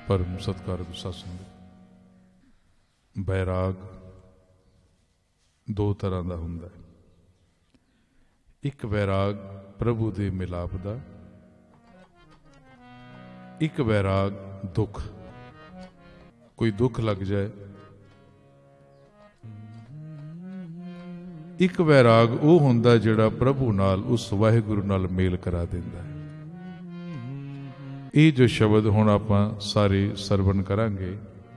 परम सत्कारत सत्संग। बैराग दो तरह का हुंदा है। एक बैराग प्रभु दे मिलाप दा, एक बैराग दुख। कोई दुख लग जाए, एक बैराग वो हुंदा जिहड़ा प्रभु नाल उस वाहिगुरु नाल मेल करा दिंदा है। ये जो शब्द हुण आपां सारे सरवण करांगे,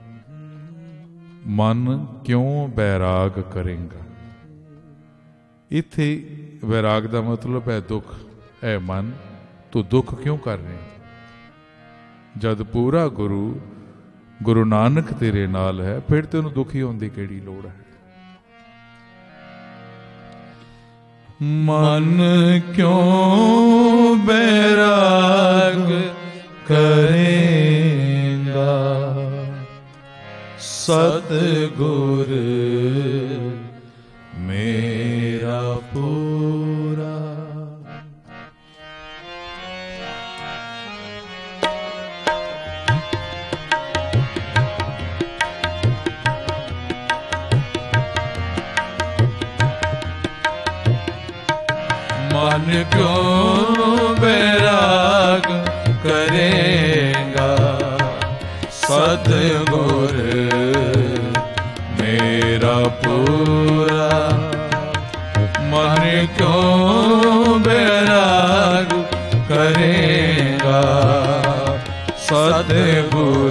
मन क्यों बैराग करेगा। इत्थे बैराग का मतलब है दुख। है मन, तू दुख क्यों कर रहे? जद पूरा गुरु नानक तेरे नाल है, फिर तेनों दुखी होने की केड़ी लोड़ है। मन क्यों बैराग करेगा, सतगुर मेरा पूरा। मन क्यों बैराग करेगा, सतगुर मेरा पूरा। मन क्यों बैराग करेगा, सतगुर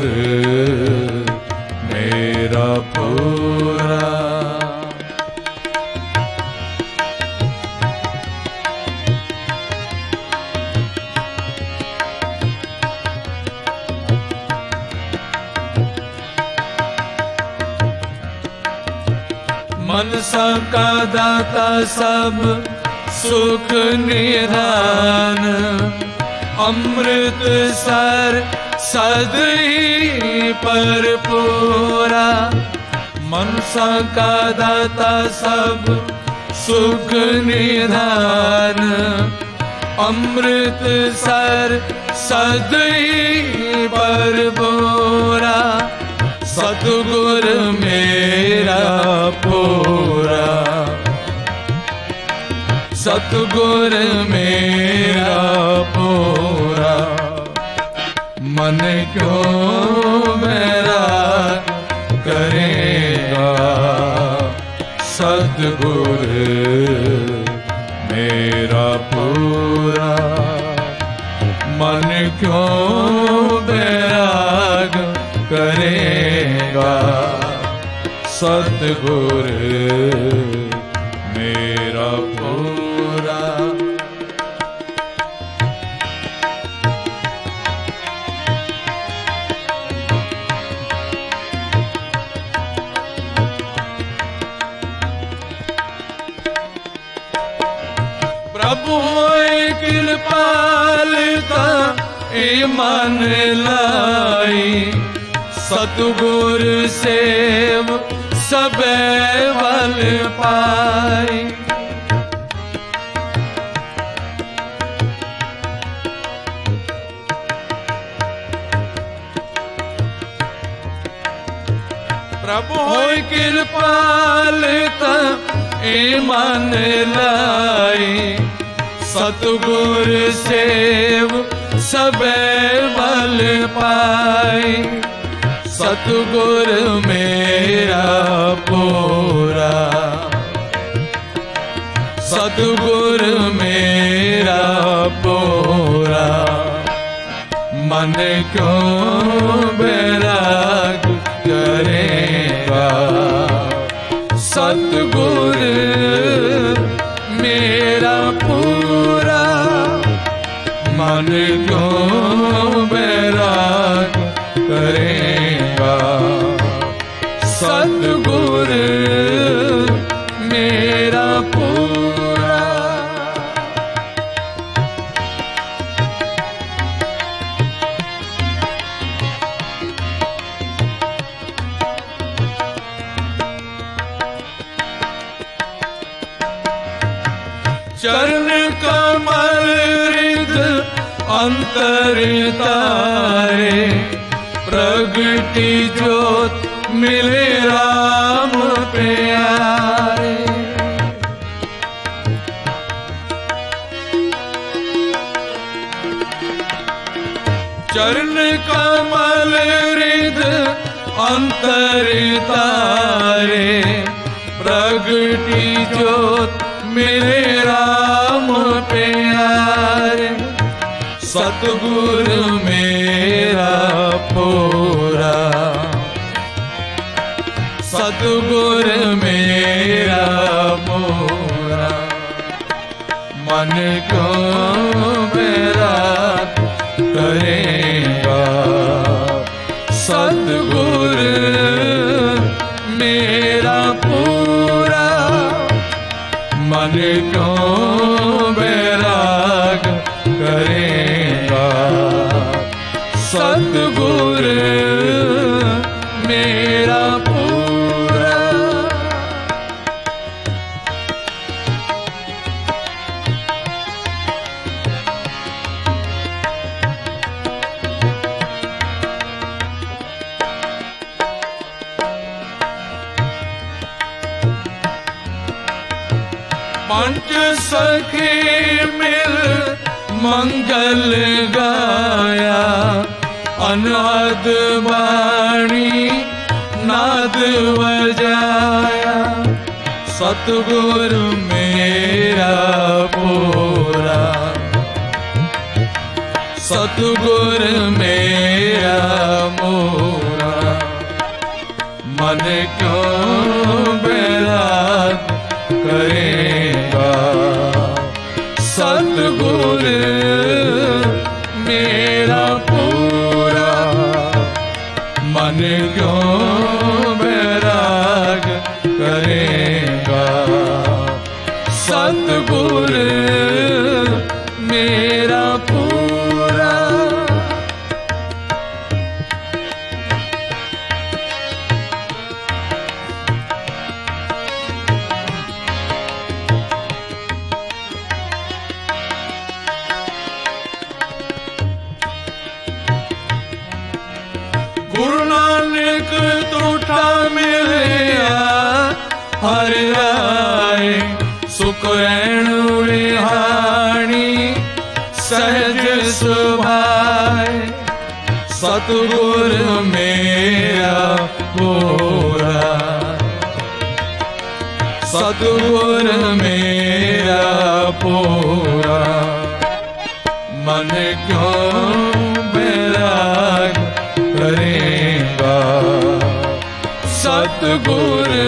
मेरा पूरा। मनसा का दाता सब सुख निधान, अमृत सर सदरी पर पूरा। मनसा का दाता सब सुख निधान, अमृत सर सदरी पर पूरा। सतगुर मेरा पूरा, सतगुर मेरा पूरा। मन क्यों बैराग करेगा, सतगुर मेरा पूरा। मन क्यों बैराग करेगा, सतगुर मेरा पूरा। प्रभु कृपालता ए मन लाई, सतगुर सेव सबे बल पाई। प्रभु होय कृपालता ए मन लाई, सतगुर सेव सबे बल पाई। सतगुर मेरा पूरा, सतगुर मेरा पूरा। मन क्यों बैराग करेगा, सतगुर मेरा पूरा। मन क्यों बैराग करेगा, सतगुर मेरा पूरा। चरण कमल हृद अंतर तारे, प्रगटी जोत मिले राम प्यारे। चरण कमल हृद अंतर तारे, प्रगटी जोत मिले राम प्यारे। सतगुरु मेरा पूरा, सतगुरु मेरा पूरा, मन को मेरा करेगा। सतगुरु मेरा पूरा, मन को बैराग करेगा। सतगुरु मेरा पूरा। पंच सखी मिल मंगल गाया, अनाद वाणी नाद बजाया। सतगुरु मेरा पूरा, सतगुरु मेरा मोरा, मन क्यों बैराग करेगा। सतगुरु मेरा पूरा, मन क्यों बैराग करेगा। सतगुरु मेरा पूरा। गुरु नानक तूठा मिलिया हर आए, सुख रैण विहाणी सहज सुभाए। सतगुरु मेरा पूरा, सतगुरु मेरा पूरा, मन क्यों बैराग करेगा। सतगुरु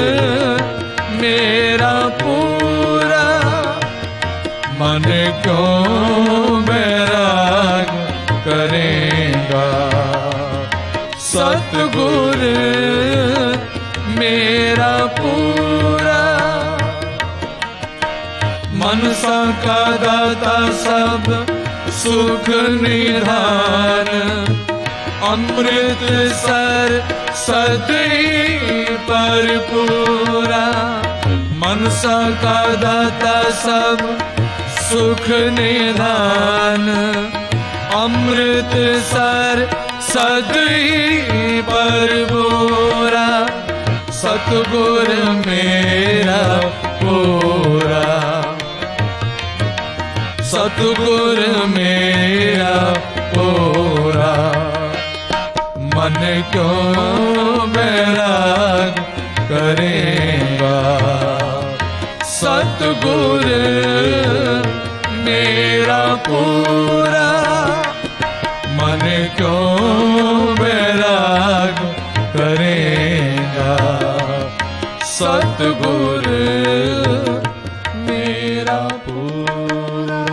मेरा पूरा, मन क्यों बैराग करेगा। सतगुरु मेरा पूरा। मनसा का दाता सब सुख निधान, अमृत सर सदी पर पूरा। मनसा का दाता सब सुख निधान, अमृत सर सदी पर पूरा। सतगुरु मेरा पूरा, सतगुरु मेरा पूरा, मन क्यों बैराग करेगा। सतगुरु मेरा पूरा, मन क्यों बैराग करेगा। सतगुरु मेरा पूरा।